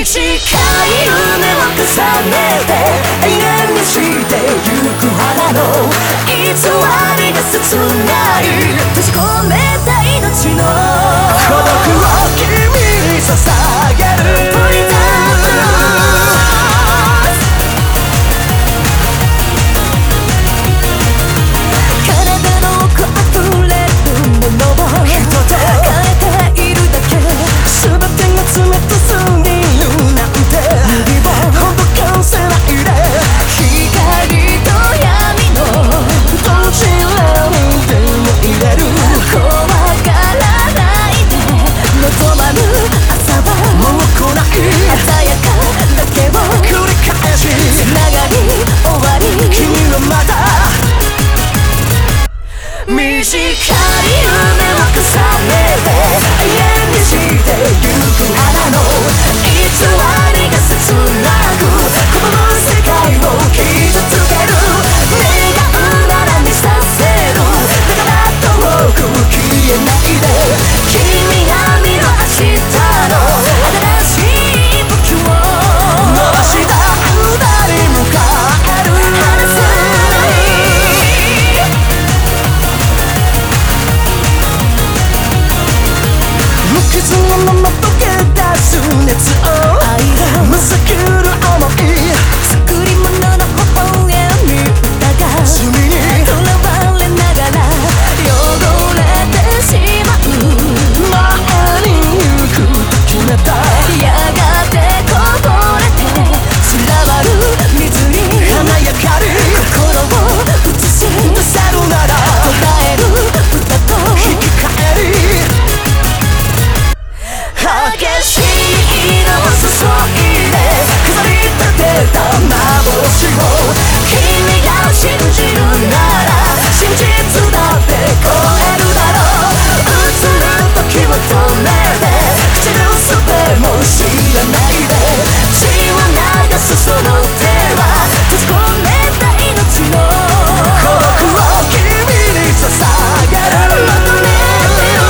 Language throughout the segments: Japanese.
短い夢を重ねて永遠にしてゆく花の偽りが切ない閉じ込めた命の孤独を君に捧げるプリザーブルー体の奥溢れるものを人で変えているだけ全てが冷たすぎるなんて無理をほどかせないで光と闇のどちらにでも入れる怖がらないで望まぬ朝はもう来ない鮮やかだけを繰り返しつながり終わり君はまだ短い夢を重ねて永遠にしてゆく花の偽りが切なくこの世界を傷つける願うなら見させるだから遠く消えないで君が見る明日の新しい武器を明日裏に向かえる離さない無傷のまま溶け出す熱をむさくる想い作り物の微笑み歌が罪にとらわれながら汚れてしまう前に行くと決めたやがてこぼれて伝わる水に華やかり心を映し出せるなら唱える歌と引き換えり激しい色を注いで飾り立てた幻を君が信じるなら真実だって超えるだろう映る時を止めて口のすべも知らないで血を流すその手は閉じ込めた命の孤独を君に捧げる求めてる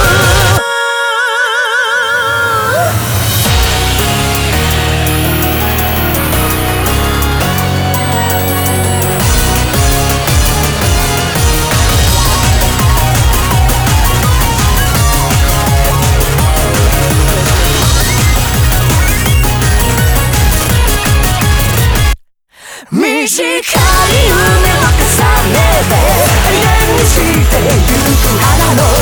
短い夢を重ねて永遠にしてゆく花の